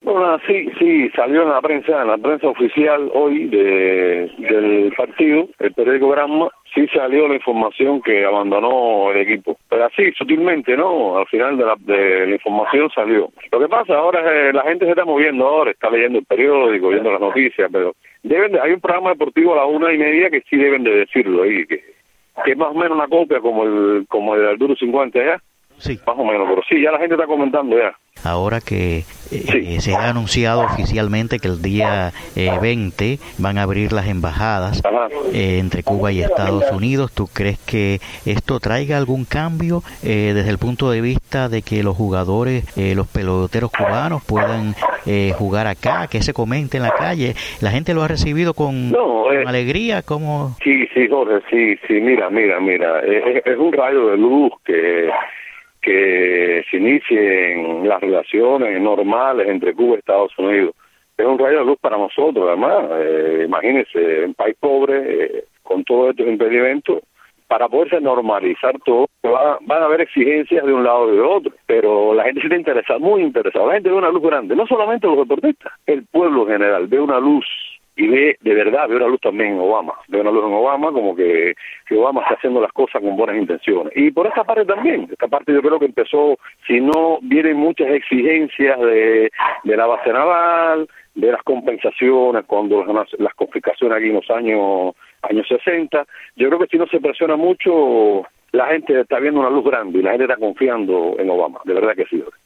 Bueno, sí, salió en la prensa oficial hoy del partido, el periódico Granma, sí salió la información que abandonó el equipo. Pero así, sutilmente, ¿no? Al final de la información salió. Lo que pasa ahora es que la gente se está moviendo ahora, está leyendo el periódico, viendo las noticias, pero hay un programa deportivo a la 1:30 que sí deben de decirlo ahí, que es más o menos una copia como el Arturo 50 allá. Sí. Más o menos, pero sí, ya la gente está comentando ya. Ahora que se ha anunciado oficialmente que el día 20 van a abrir las embajadas entre Cuba y Estados Unidos, ¿tú crees que esto traiga algún cambio desde el punto de vista de que los jugadores, los peloteros cubanos puedan jugar acá, que se comente en la calle? ¿La gente lo ha recibido con alegría? ¿Cómo? Sí, Jorge, sí, mira, es un rayo de luz que se inicien las relaciones normales entre Cuba y Estados Unidos. Es un rayo de luz para nosotros, además. Imagínense, un país pobre, con todos estos impedimentos, para poderse normalizar todo, van a haber exigencias de un lado y de otro, pero la gente se está interesada, muy interesada. La gente ve una luz grande, no solamente los deportistas, el pueblo en general ve una luz. Y ve una luz también en Obama, como que Obama está haciendo las cosas con buenas intenciones. Y por esta parte también, yo creo que empezó, si no vienen muchas exigencias de la base naval, de las compensaciones cuando las confiscaciones aquí en los años 60, yo creo que si no se presiona mucho, la gente está viendo una luz grande y la gente está confiando en Obama, de verdad que sí.